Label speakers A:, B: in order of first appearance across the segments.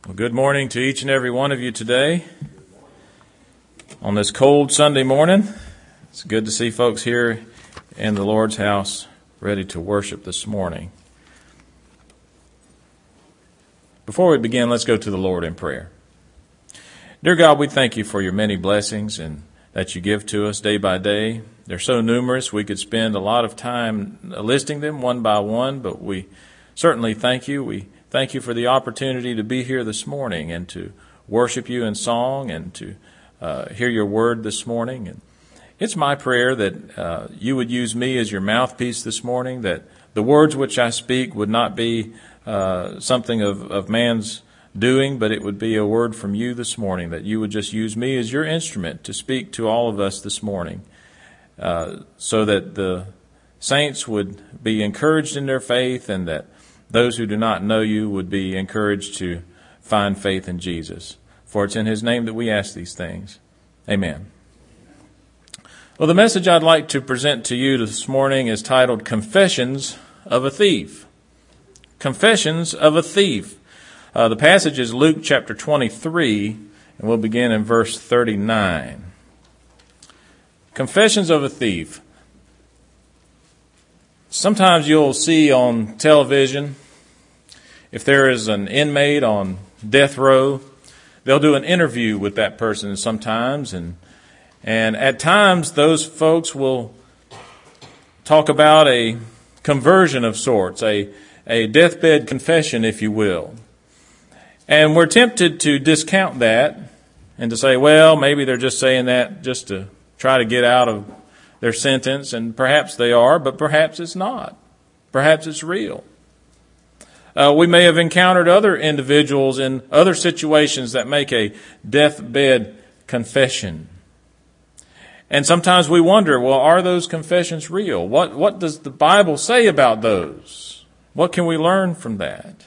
A: Well, good morning to each and every one of you today on this cold Sunday morning. It's good to see folks here in the Lord's house ready to worship this morning. Before we begin, let's go to the Lord in prayer. Dear God, we thank you for your many blessings and that you give to us day by day. They're so numerous we could spend a lot of time listing them one by one, but we certainly thank you. We thank you for the opportunity to be here this morning and to worship you in song and to hear your word this morning. And it's my prayer that you would use me as your mouthpiece this morning, that the words which I speak would not be something of man's doing, but it would be a word from you this morning, that you would just use me as your instrument to speak to all of us this morning, so that the saints would be encouraged in their faith and that those who do not know you would be encouraged to find faith in Jesus. For it's in his name that we ask these things. Amen. Well, the message I'd like to present to you this morning is titled Confessions of a Thief. Confessions of a Thief. The passage is Luke chapter 23, and we'll begin in verse 39. Confessions of a Thief. Sometimes you'll see on television, if there is an inmate on death row, they'll do an interview with that person sometimes, and at times those folks will talk about a conversion of sorts, a deathbed confession, if you will. And we're tempted to discount that and to say, well, maybe they're just saying that just to try to get out of their sentence, and perhaps they are, but perhaps it's not. Perhaps it's real. We may have encountered other individuals in other situations that make a deathbed confession. And sometimes we wonder, well, are those confessions real? What does the Bible say about those? What can we learn from that?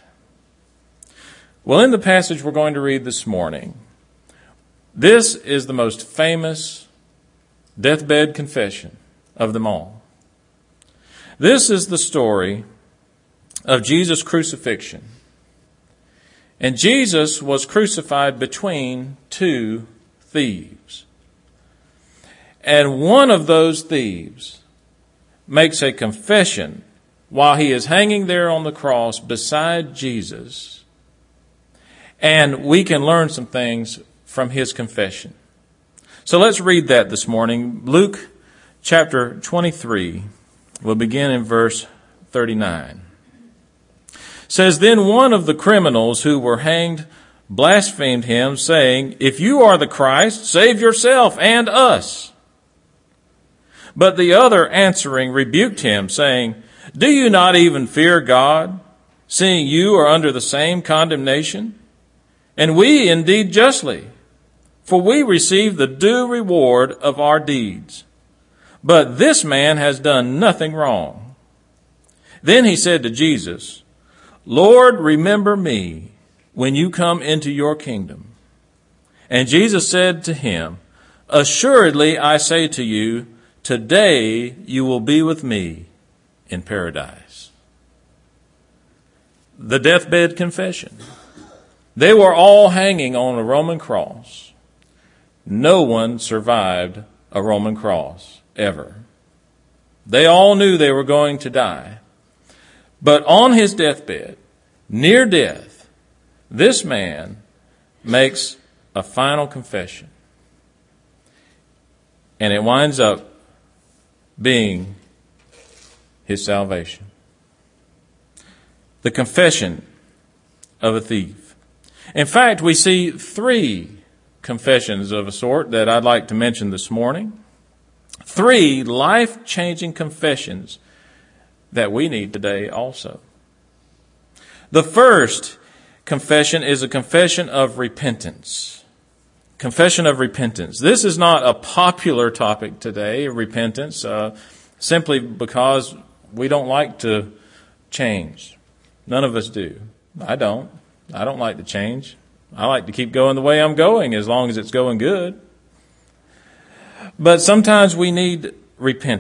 A: Well, in the passage we're going to read this morning, this is the most famous deathbed confession of them all. This is the story of Jesus' crucifixion. And Jesus was crucified between two thieves. And one of those thieves makes a confession while he is hanging there on the cross beside Jesus. And we can learn some things from his confession. So let's read that this morning. Luke chapter 23. We'll begin in verse 39. It says, Then one of the criminals who were hanged blasphemed him, saying, If you are the Christ, save yourself and us. But the other answering rebuked him, saying, Do you not even fear God, seeing you are under the same condemnation? And we indeed justly, for we receive the due reward of our deeds. But this man has done nothing wrong. Then he said to Jesus, Lord, remember me when you come into your kingdom. And Jesus said to him, Assuredly I say to you, today you will be with me in paradise. The deathbed confession. They were all hanging on a Roman cross. No one survived a Roman cross, ever. They all knew they were going to die. But on his deathbed, near death, this man makes a final confession. And it winds up being his salvation. The confession of a thief. In fact, we see three confessions of a sort that I'd like to mention this morning. Three life-changing confessions that we need today also. The first confession is a confession of repentance. Confession of repentance. This is not a popular topic today, repentance, simply because we don't like to change. None of us do. I don't like to change. I like to keep going the way I'm going as long as it's going good. But sometimes we need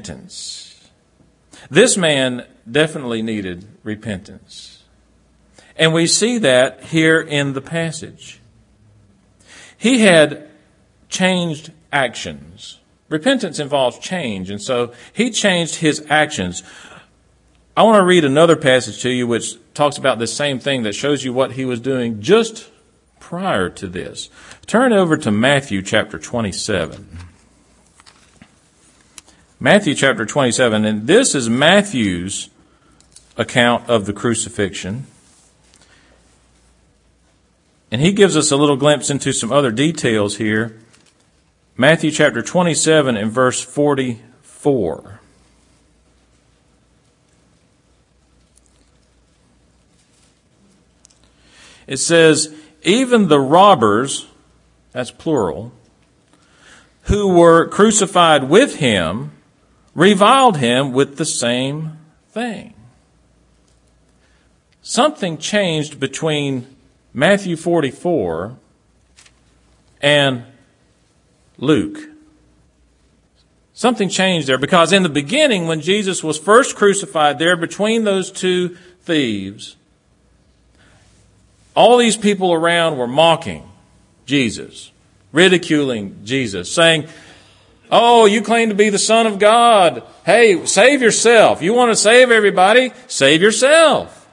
A: repentance. This man definitely needed repentance. And we see that here in the passage. He had changed actions. Repentance involves change, and so he changed his actions. I want to read another passage to you which talks about this same thing, that shows you what he was doing just prior to this. Turn over to Matthew chapter 27. Matthew chapter 27, and this is Matthew's account of the crucifixion. And he gives us a little glimpse into some other details here. Matthew chapter 27 and verse 44. It says, even the robbers, that's plural, who were crucified with him, reviled him with the same thing. Something changed between Matthew 44 and Luke. Something changed there, because in the beginning, when Jesus was first crucified there between those two thieves, all these people around were mocking Jesus, ridiculing Jesus, saying, oh, you claim to be the Son of God. Hey, save yourself. You want to save everybody? Save yourself.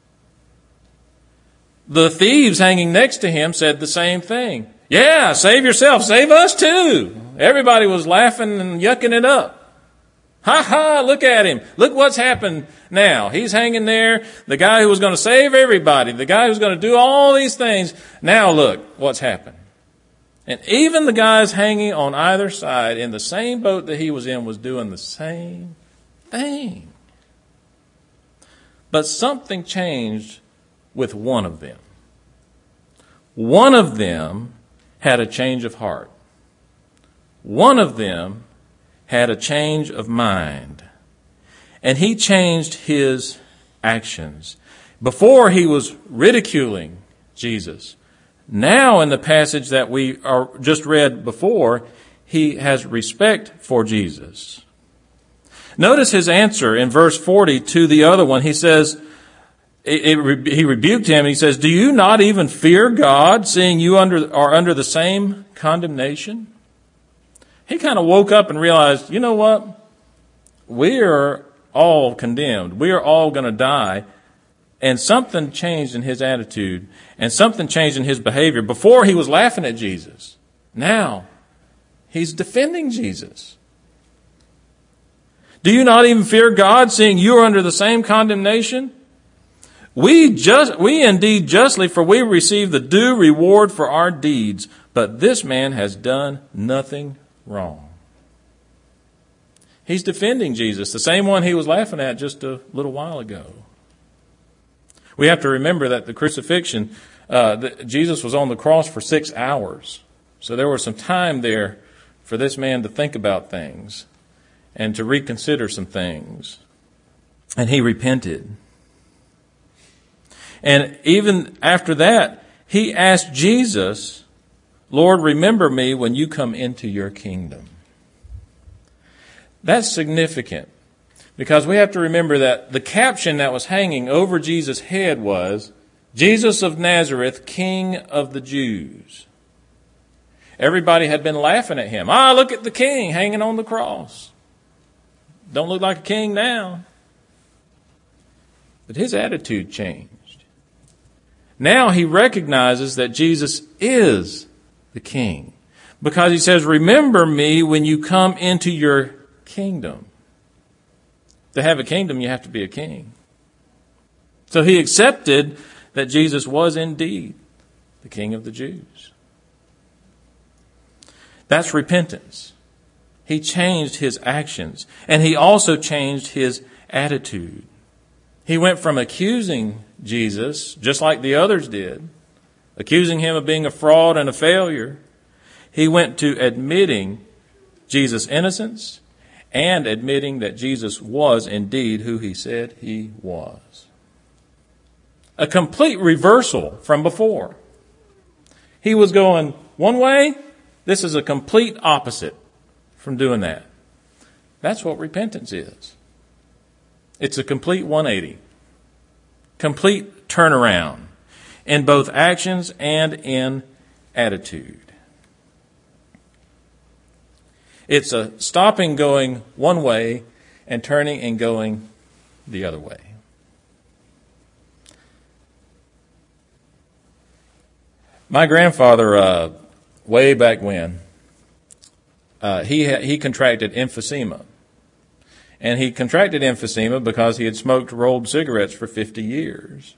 A: The thieves hanging next to him said the same thing. Yeah, save yourself. Save us too. Everybody was laughing and yucking it up. Ha ha, look at him. Look what's happened now. He's hanging there. The guy who was going to save everybody, the guy who's going to do all these things. Now look what's happened. And even the guys hanging on either side in the same boat that he was in was doing the same thing. But something changed with one of them. One of them had a change of heart. One of them had a change of mind. And he changed his actions. Before, he was ridiculing Jesus. Now, in the passage that we are just read before, he has respect for Jesus. Notice his answer in verse 40 to the other one. He says, he rebuked him, and he says, do you not even fear God, seeing you are under the same condemnation? He kind of woke up and realized, you know what? We are all condemned. We are all going to die. And something changed in his attitude, and something changed in his behavior. Before, he was laughing at Jesus. Now, he's defending Jesus. Do you not even fear God, seeing you are under the same condemnation? We indeed justly, for we receive the due reward for our deeds, but this man has done nothing wrong. He's defending Jesus, the same one he was laughing at just a little while ago. We have to remember that the crucifixion, Jesus was on the cross for 6 hours. So there was some time there for this man to think about things and to reconsider some things. And he repented. And even after that, he asked Jesus, Lord, remember me when you come into your kingdom. That's significant, because we have to remember that the caption that was hanging over Jesus' head was, Jesus of Nazareth, King of the Jews. Everybody had been laughing at him. Look at the king hanging on the cross. Don't look like a king now. But his attitude changed. Now he recognizes that Jesus is the king, because he says, remember me when you come into your kingdom. To have a kingdom, you have to be a king. So he accepted that Jesus was indeed the King of the Jews. That's repentance. He changed his actions, and he also changed his attitude. He went from accusing Jesus, just like the others did, accusing him of being a fraud and a failure. He went to admitting Jesus' innocence and admitting that Jesus was indeed who he said he was. A complete reversal from before. He was going one way. This is a complete opposite from doing that. That's what repentance is. It's a complete 180. Complete turnaround in both actions and in attitude. It's a stopping going one way and turning and going the other way. My grandfather, way back when, he contracted emphysema. And he contracted emphysema because he had smoked rolled cigarettes for 50 years.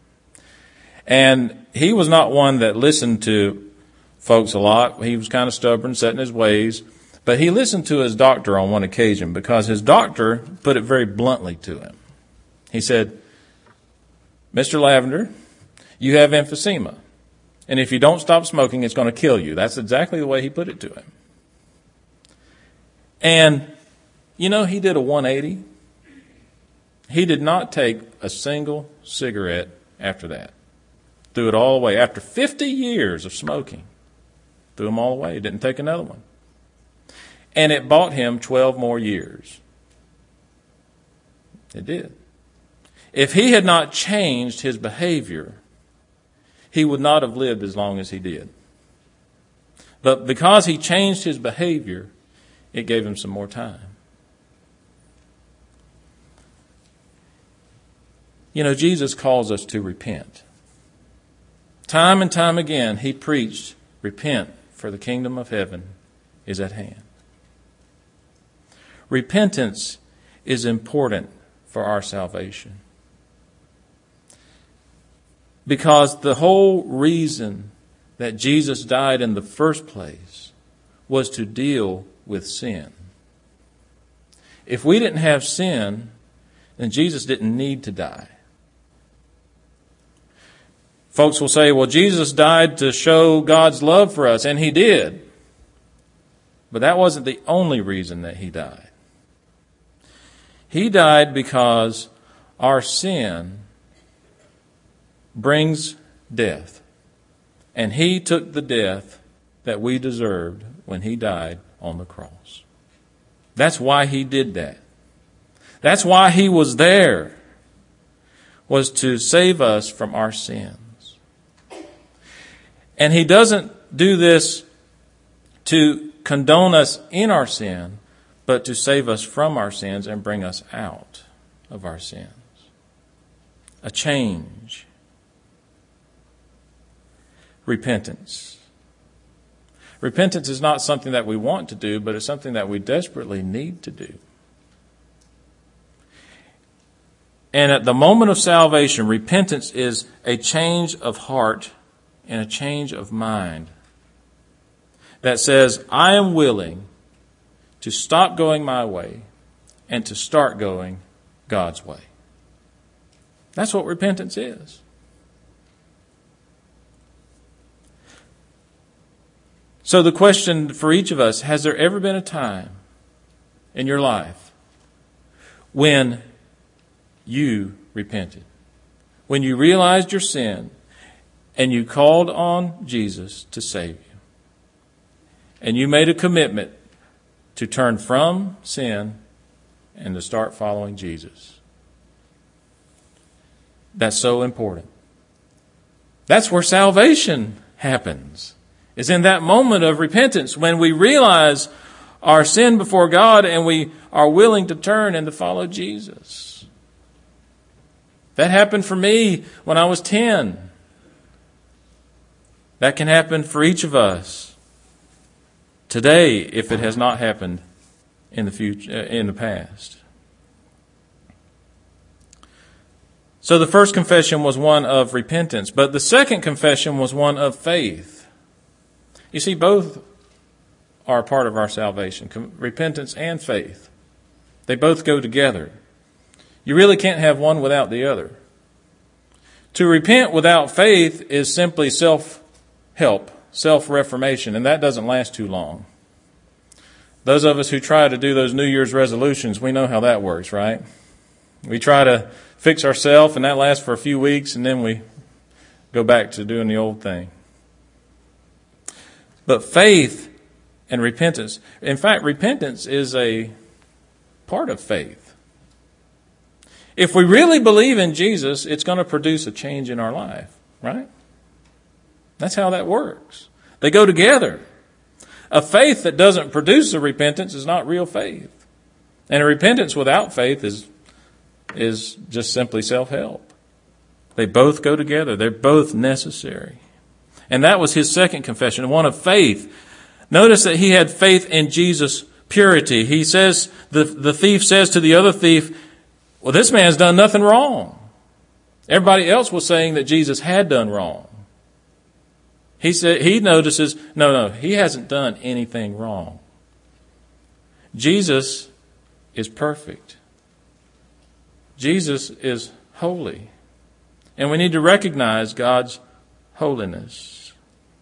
A: And he was not one that listened to folks a lot. He was kind of stubborn, set in his ways. But he listened to his doctor on one occasion because his doctor put it very bluntly to him. He said, "Mr. Lavender, you have emphysema. And if you don't stop smoking, it's going to kill you." That's exactly the way he put it to him. And, you know, he did a 180. He did not take a single cigarette after that. Threw it all away. After 50 years of smoking, threw them all away. He didn't take another one. And it bought him 12 more years. It did. If he had not changed his behavior, he would not have lived as long as he did. But because he changed his behavior, it gave him some more time. You know, Jesus calls us to repent. Time and time again, he preached, "Repent, for the kingdom of heaven is at hand." Repentance is important for our salvation. Because the whole reason that Jesus died in the first place was to deal with sin. If we didn't have sin, then Jesus didn't need to die. Folks will say, well, Jesus died to show God's love for us, and he did. But that wasn't the only reason that he died. He died because our sin brings death. And he took the death that we deserved when he died on the cross. That's why he did that. That's why he was there, was to save us from our sins. And he doesn't do this to condone us in our sin, but to save us from our sins and bring us out of our sins. A change. Repentance. Repentance is not something that we want to do, but it's something that we desperately need to do. And at the moment of salvation, repentance is a change of heart and a change of mind that says, I am willing to stop going my way and to start going God's way. That's what repentance is. So the question for each of us, has there ever been a time in your life when you repented? When you realized your sin and you called on Jesus to save you? And you made a commitment to turn from sin and to start following Jesus. That's so important. That's where salvation happens. It's in that moment of repentance when we realize our sin before God and we are willing to turn and to follow Jesus. That happened for me when I was 10. That can happen for each of us today if it has not happened in the future, in the past. So the first confession was one of repentance, but the second confession was one of faith. You see, both are a part of our salvation, repentance and faith. They both go together. You really can't have one without the other. To repent without faith is simply self-help, self-reformation, and that doesn't last too long. Those of us who try to do those New Year's resolutions, we know how that works, right? We try to fix ourselves, and that lasts for a few weeks, and then we go back to doing the old thing. But faith and repentance, in fact, repentance is a part of faith. If we really believe in Jesus, it's going to produce a change in our life, right? That's how that works. They go together. A faith that doesn't produce a repentance is not real faith. And a repentance without faith is just simply self-help. They both go together. They're both necessary. And that was his second confession, one of faith. Notice that he had faith in Jesus' purity. He says, the thief says to the other thief, well, this man's done nothing wrong. Everybody else was saying that Jesus had done wrong. He notices, no, he hasn't done anything wrong. Jesus is perfect. Jesus is holy. And we need to recognize God's holiness.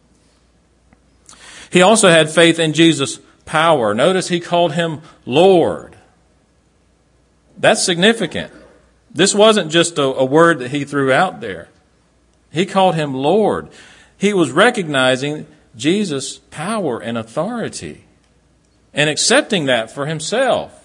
A: He also had faith in Jesus' power. Notice he called him Lord. That's significant. This wasn't just a word that he threw out there. He called him Lord. He was recognizing Jesus' power and authority and accepting that for himself.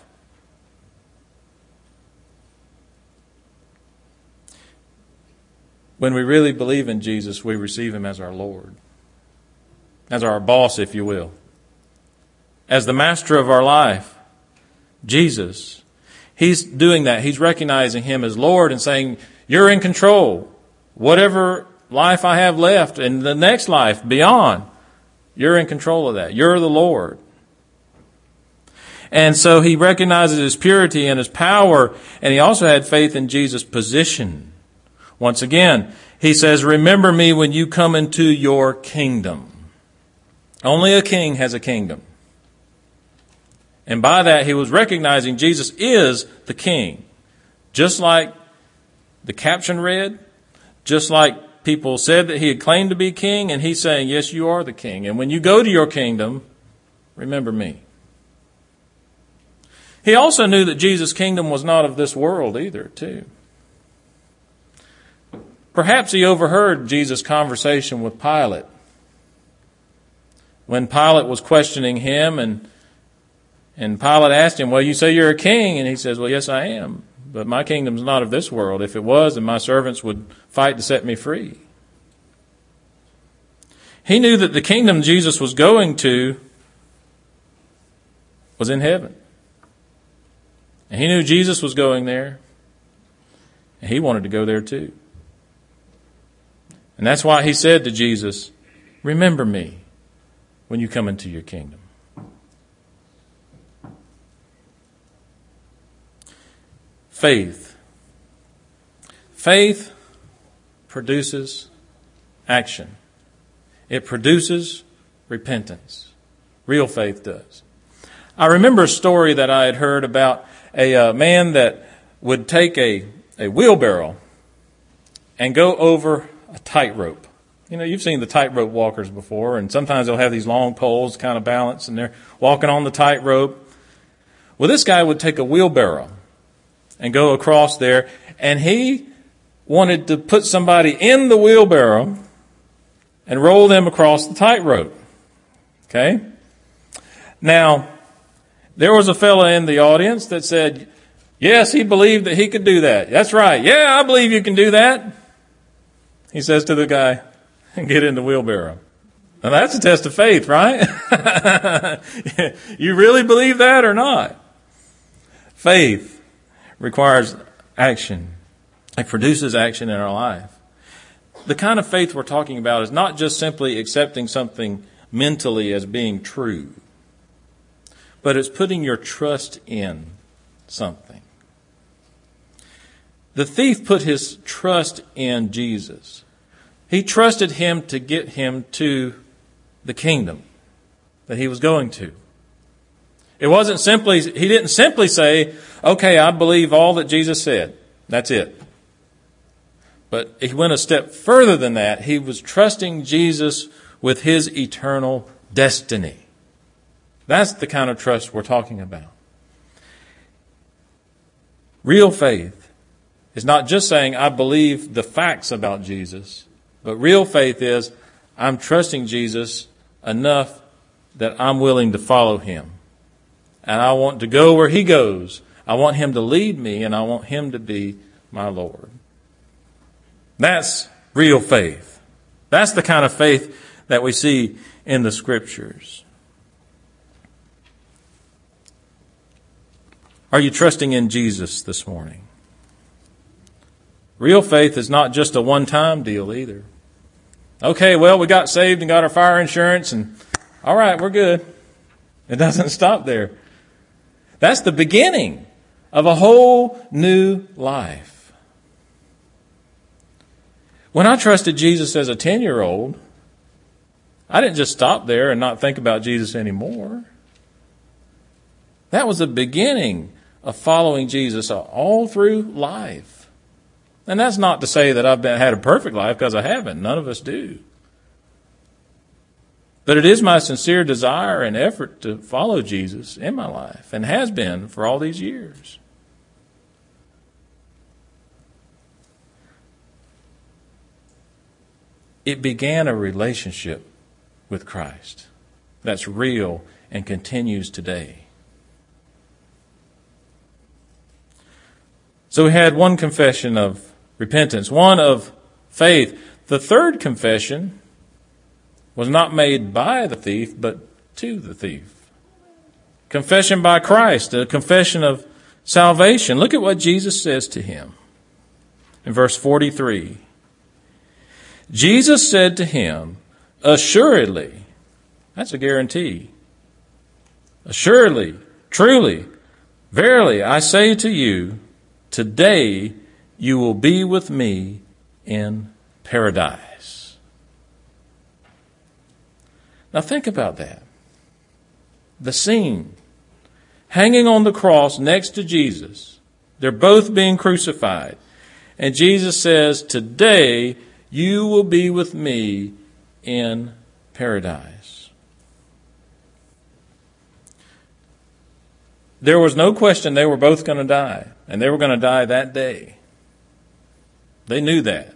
A: When we really believe in Jesus, we receive him as our Lord, as our boss, if you will, as the master of our life. Jesus, he's doing that. He's recognizing him as Lord and saying, you're in control. Whatever life I have left and the next life beyond, you're in control of that. You're the Lord. And so he recognizes his purity and his power, and he also had faith in Jesus' position. Once again, he says, remember me when you come into your kingdom. Only a king has a kingdom. And by that, he was recognizing Jesus is the king. Just like the caption read, just like people said that he had claimed to be king, and he's saying, yes, you are the king. And when you go to your kingdom, remember me. He also knew that Jesus' kingdom was not of this world either, too. Perhaps he overheard Jesus' conversation with Pilate. When Pilate was questioning him, and Pilate asked him, well, you say you're a king? And he says, well, yes, I am. But my kingdom's not of this world. If it was, then my servants would fight to set me free. He knew that the kingdom Jesus was going to was in heaven. And he knew Jesus was going there. And he wanted to go there too. And that's why he said to Jesus, remember me when you come into your kingdom. Faith. Faith produces action. It produces repentance. Real faith does. I remember a story that I had heard about a man that would take a wheelbarrow and go over a tightrope. You know, you've seen the tightrope walkers before, and sometimes they'll have these long poles kind of balanced, and they're walking on the tightrope. Well, this guy would take a wheelbarrow and go across there, and he wanted to put somebody in the wheelbarrow and roll them across the tightrope. Okay? Now, there was a fella in the audience that said, yes, he believed that he could do that. That's right. Yeah, I believe you can do that. He says to the guy, get in the wheelbarrow. Now that's a test of faith, right? You really believe that or not? Faith requires action. It produces action in our life. The kind of faith we're talking about is not just simply accepting something mentally as being true, but it's putting your trust in something. The thief put his trust in Jesus. He trusted him to get him to the kingdom that he was going to. It wasn't simply, he didn't simply say, okay, I believe all that Jesus said. That's it. But he went a step further than that. He was trusting Jesus with his eternal destiny. That's the kind of trust we're talking about. Real faith is not just saying, I believe the facts about Jesus, but real faith is, I'm trusting Jesus enough that I'm willing to follow him. And I want to go where he goes. I want him to lead me, and I want him to be my Lord. That's real faith. That's the kind of faith that we see in the Scriptures. Are you trusting in Jesus this morning? Real faith is not just a one-time deal either. Okay, well, we got saved and got our fire insurance and all right, we're good. It doesn't stop there. That's the beginning of a whole new life. When I trusted Jesus as a 10-year-old, I didn't just stop there and not think about Jesus anymore. That was the beginning of following Jesus all through life. And that's not to say that I've had a perfect life, because I haven't. None of us do. But it is my sincere desire and effort to follow Jesus in my life, and has been for all these years. It began a relationship with Christ that's real and continues today. So we had one confession of repentance, one of faith. The third confession was not made by the thief, but to the thief. Confession by Christ, a confession of salvation. Look at what Jesus says to him in verse 43. Jesus said to him, assuredly, that's a guarantee. Assuredly, truly, verily, I say to you, today you will be with me in paradise. Now think about that. The scene. Hanging on the cross next to Jesus. They're both being crucified. And Jesus says, today you will be with me in paradise. There was no question they were both going to die. And they were going to die that day. They knew that.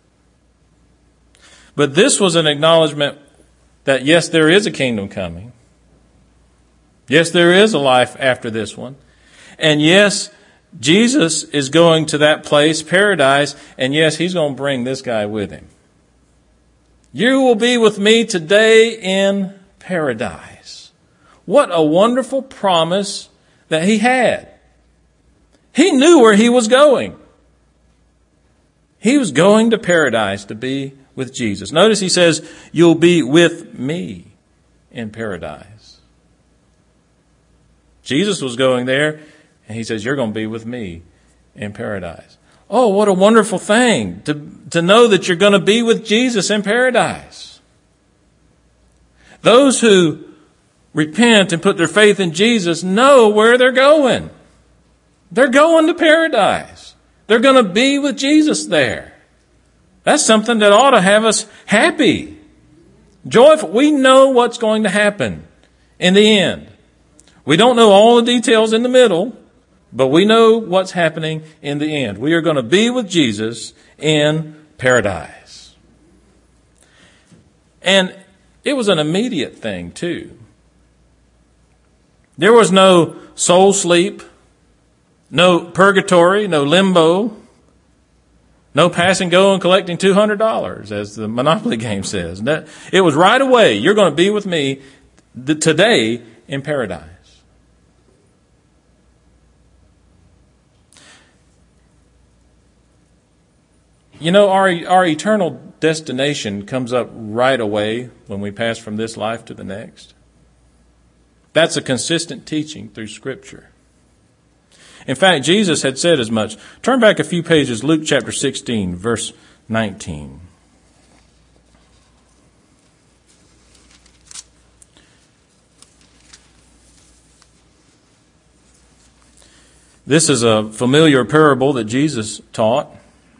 A: But this was an acknowledgement that yes, there is a kingdom coming. Yes, there is a life after this one. And yes, Jesus is going to that place, paradise, and yes, he's going to bring this guy with him. You will be with me today in paradise. What a wonderful promise that he had. He knew where he was going. He was going to paradise to be with Jesus. Notice he says, you'll be with me in paradise. Jesus was going there, and he says, you're going to be with me in paradise. Oh, what a wonderful thing to know that you're going to be with Jesus in paradise. Those who repent and put their faith in Jesus know where they're going. They're going to paradise. They're going to be with Jesus there. That's something that ought to have us happy, joyful. We know what's going to happen in the end. We don't know all the details in the middle, but we know what's happening in the end. We are going to be with Jesus in paradise. And it was an immediate thing too. There was no soul sleep, no purgatory, no limbo, no pass and go and collecting $200, as the Monopoly game says. It was right away. You're going to be with me today in paradise. You know, our eternal destination comes up right away when we pass from this life to the next. That's a consistent teaching through Scripture. In fact, Jesus had said as much. Turn back a few pages, Luke chapter 16, verse 19. This is a familiar parable that Jesus taught.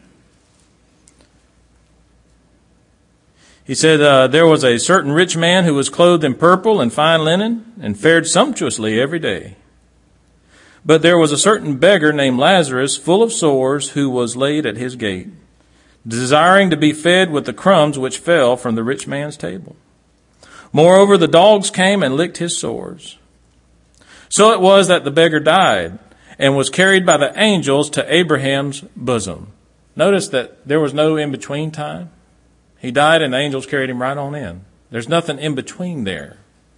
A: He said, there was a certain rich man who was clothed in purple and fine linen and fared sumptuously every day. But there was a certain beggar named Lazarus, full of sores, who was laid at his gate, desiring to be fed with the crumbs which fell from the rich man's table. Moreover, the dogs came and licked his sores. So it was that the beggar died and was carried by the angels to Abraham's bosom. Notice that there was no in-between time. He died and the angels carried him right on in. There's nothing in between there.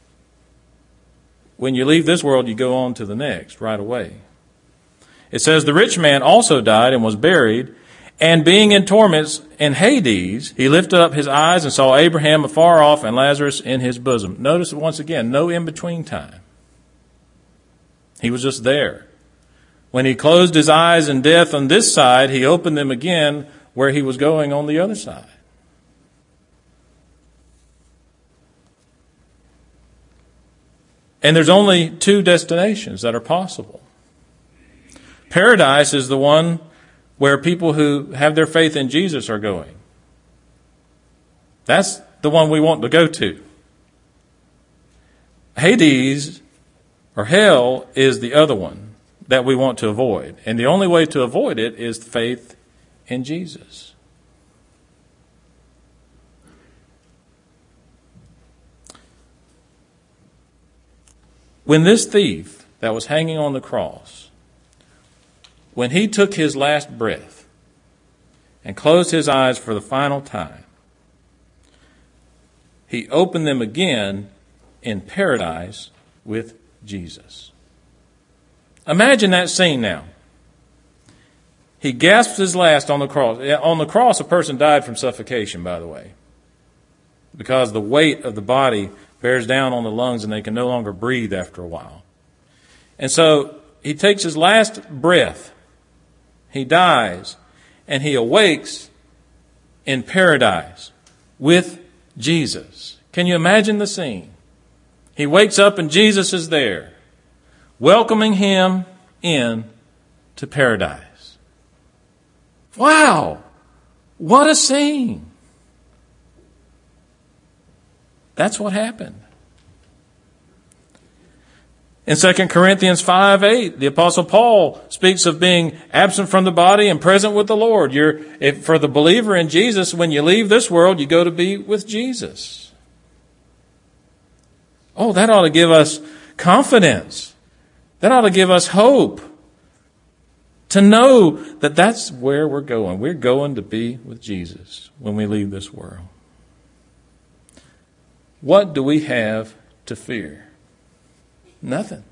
A: When you leave this world, you go on to the next right away. It says, the rich man also died and was buried, and being in torments in Hades, he lifted up his eyes and saw Abraham afar off and Lazarus in his bosom. Notice once again, no in-between time. He was just there. When he closed his eyes in death on this side, he opened them again where he was going on the other side. And there's only two destinations that are possible. Paradise is the one where people who have their faith in Jesus are going. That's the one we want to go to. Hades, or hell, is the other one that we want to avoid. And the only way to avoid it is faith in Jesus. When this thief that was hanging on the cross, when he took his last breath and closed his eyes for the final time, he opened them again in paradise with Jesus. Imagine that scene now. He gasped his last on the cross. On the cross, a person died from suffocation, by the way, because the weight of the body bears down on the lungs and they can no longer breathe after a while. And so he takes his last breath, he dies, and he awakes in paradise with Jesus. Can you imagine the scene? He wakes up and Jesus is there, welcoming him in to paradise. Wow! What a scene! That's what happened. In 2 Corinthians 5:8, the Apostle Paul speaks of being absent from the body and present with the Lord. For the believer in Jesus, when you leave this world, you go to be with Jesus. Oh, that ought to give us confidence. That ought to give us hope. To know that that's where we're going. We're going to be with Jesus when we leave this world. What do we have to fear? Nothing.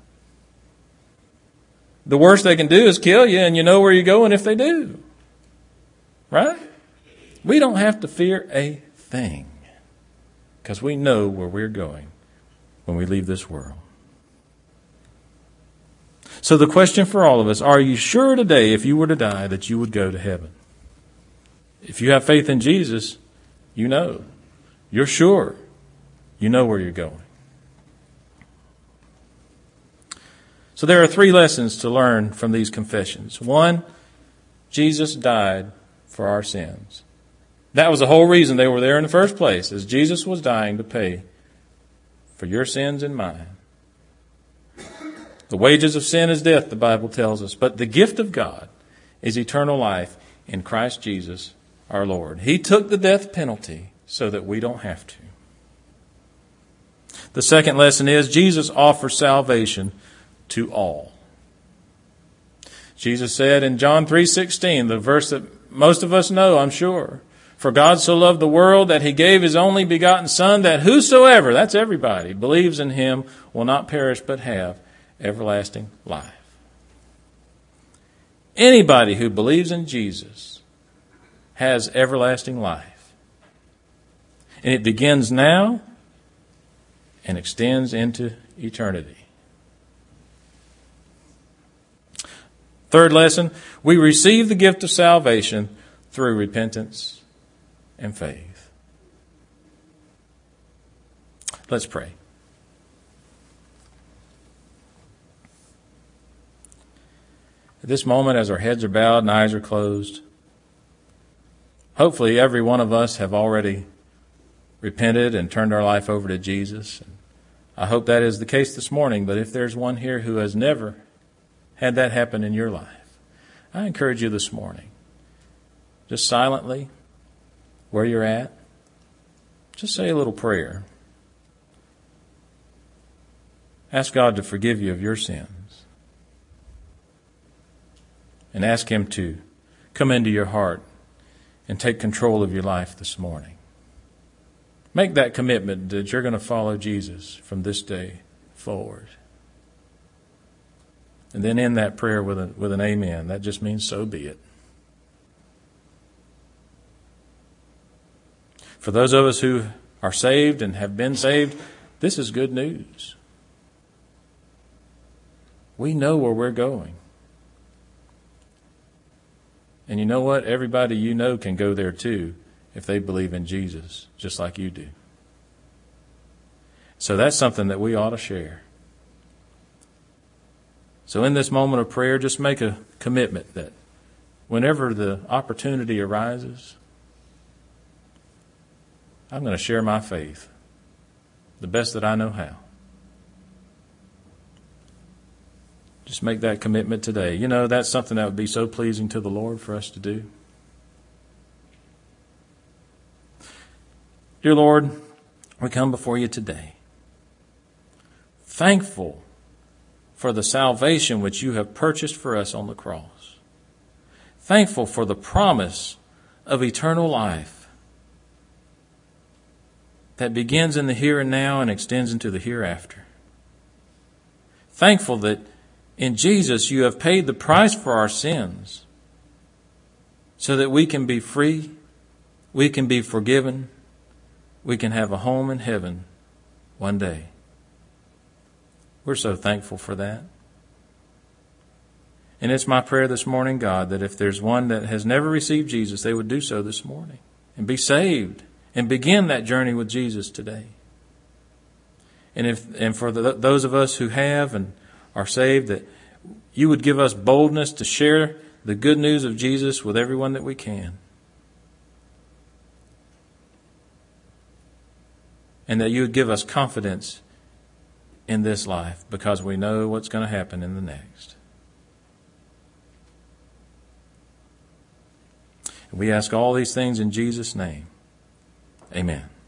A: The worst they can do is kill you, and you know where you're going if they do. Right? We don't have to fear a thing because we know where we're going when we leave this world. So the question for all of us, are you sure today, if you were to die, that you would go to heaven? If you have faith in Jesus, you know. You're sure. You know where you're going. So there are 3 lessons to learn from these confessions. 1, Jesus died for our sins. That was the whole reason they were there in the first place, is Jesus was dying to pay for your sins and mine. The wages of sin is death, the Bible tells us, but the gift of God is eternal life in Christ Jesus our Lord. He took the death penalty so that we don't have to. The second lesson is Jesus offers salvation to all. Jesus said in John 3:16, the verse that most of us know, I'm sure, for God so loved the world that he gave his only begotten Son, that whosoever, that's everybody, believes in him will not perish but have everlasting life. Anybody who believes in Jesus has everlasting life. And it begins now and extends into eternity. Third lesson, we receive the gift of salvation through repentance and faith. Let's pray. At this moment, as our heads are bowed and eyes are closed, hopefully every one of us have already repented and turned our life over to Jesus. I hope that is the case this morning, but if there's one here who has never had that happen in your life, I encourage you this morning, just silently, where you're at, just say a little prayer. Ask God to forgive you of your sins. and ask Him to come into your heart and take control of your life this morning. Make that commitment that you're going to follow Jesus from this day forward. And then end that prayer with an amen. That just means so be it. For those of us who are saved and have been saved, this is good news. We know where we're going. And you know what? Everybody you know can go there too if they believe in Jesus, just like you do. So that's something that we ought to share. So in this moment of prayer, just make a commitment that whenever the opportunity arises, I'm going to share my faith the best that I know how. Just make that commitment today. You know, that's something that would be so pleasing to the Lord for us to do. Dear Lord, we come before you today, thankful for the salvation which you have purchased for us on the cross. Thankful for the promise of eternal life that begins in the here and now and extends into the hereafter. Thankful that in Jesus, you have paid the price for our sins so that we can be free, we can be forgiven, we can have a home in heaven one day. We're so thankful for that. And it's my prayer this morning, God, that if there's one that has never received Jesus, they would do so this morning and be saved and begin that journey with Jesus today. And for those of us who have and are saved, that you would give us boldness to share the good news of Jesus with everyone that we can. And that you would give us confidence in this life because we know what's going to happen in the next. We ask all these things in Jesus' name. Amen.